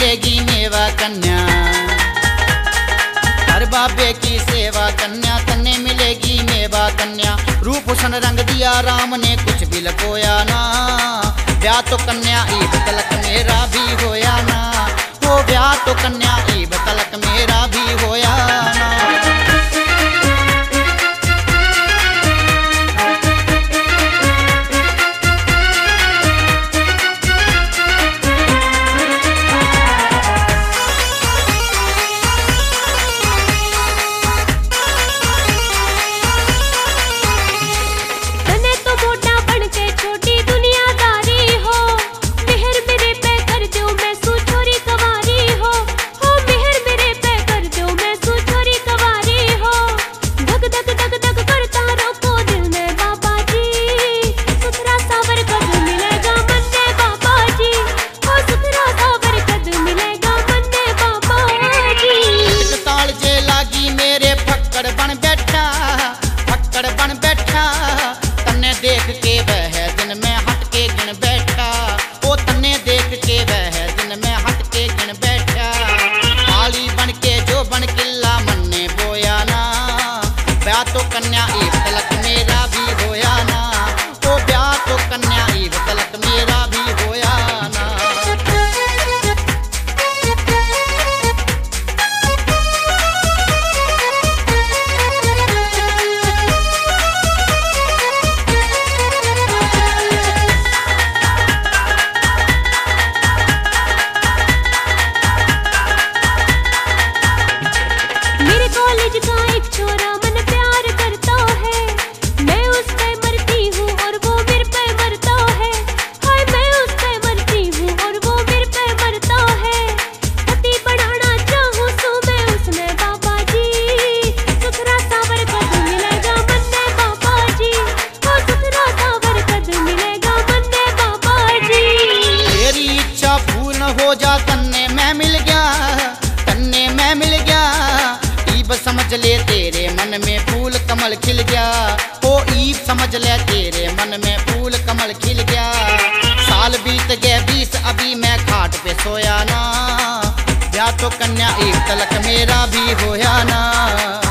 मिलेगी मेवा कन्या। हर बाबे की सेवा कन्या तन्ने मिलेगी मेवा कन्या। रूप हुसन रंग दिया राम ने कुछ भी लकोया ना। ब्याह तो कन्या ईब तलक मेरा भी होया ना। वो ब्याह तो कन्या ईब तलक मेरा भी होया ना। देख के वह दिन में हट के गिन बैठा। ओ तन्ने देख के वह दिन में हट के गिन बैठा। काली बन के जो बन किल्ला मन ने बोया ना। ब्याह तो कन्या ईब तलक मेरा भी होया ना। ओ ब्याह तो कन्या ईब तलक मेरा भी होया ना। हो जा तन्ने मैं मिल गया, तन्ने मैं मिल गया। ईब समझ ले तेरे मन में फूल कमल खिल गया। ओ ईब समझ ले तेरे मन में फूल कमल खिल गया। साल बीत गए 20 अभी मैं खाट पे सोया ना। ब्याह तो कन्या ईब तलक मेरा भी होया ना।